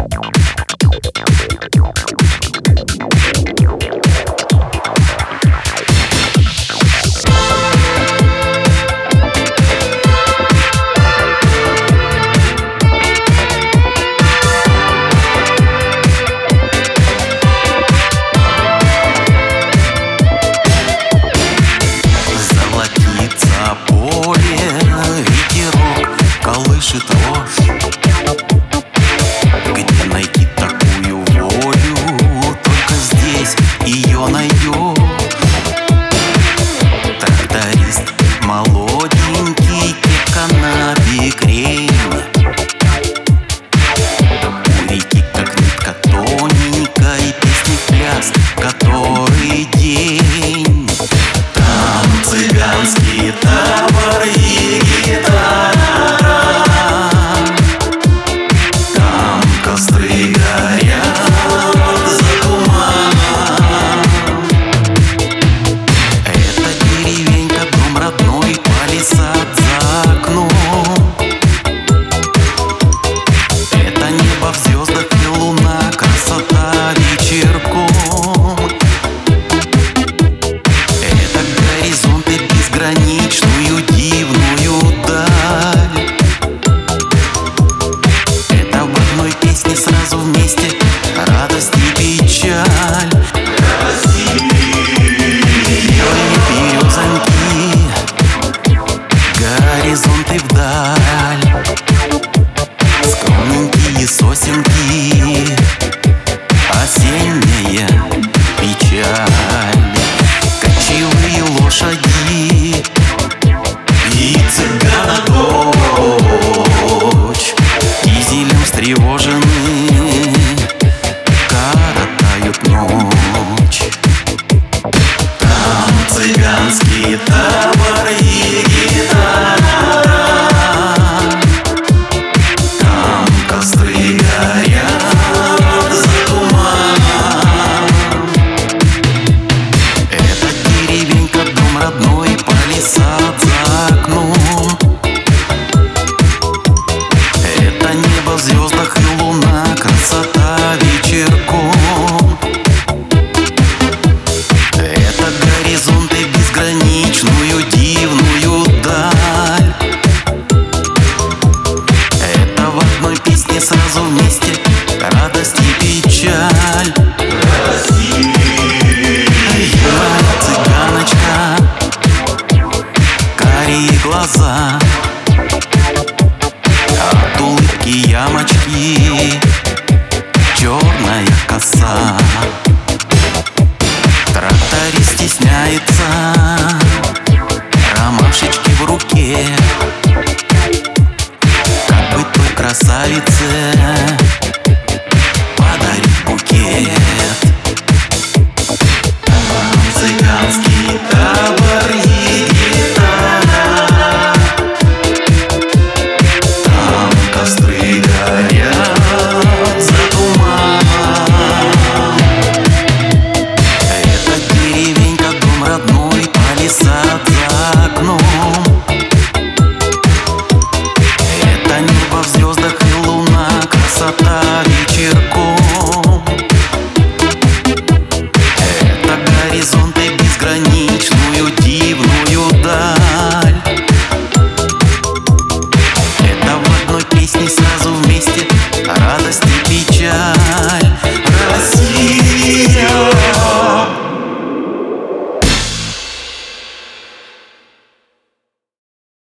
Колышет рожь. Где найти такую волю? Только здесь ее найдешь. Тракторист молоденький, кепка на бекрень. У реки как нитка тоненькой, песни в пляс который день. Там цыганский табор и гитара. Костры горят за туманом. Это деревенька, дом родной, палисад за окном. Это небо в звездах и луна, красота вечерком. Это горизонты безграничную дивную даль. Песни сразу вместе, радость и печаль. Белые березоньки, горизонты вдаль. Скромненькие сосенки, осенняя печаль. Кочевые лошади и цыгана дочь дизелем встревожены, коротают ночь. Там цыганский табор и гитара. Там костры горят за туманом. Это деревенька, дом родной, палисад за окном. Это небо в звездах и луна, красота вечерком. Это горизонты безграничную дивную даль. Это в одной песне сразу вместе, радость и печаль. Юная цыганочка, карие глаза, от улыбки ямочки, черная коса. Тракторист стесняется, ромашечки в руке. Как бы той красавице подарить букет. Цыганский табор и гитара. Там костры горят за туманом. Это деревенька, дом родной, палисад за окном. Это небо в звездах и луна, красота вечерком. Это горизонты безграничную дивную даль. Это в одной песне сразу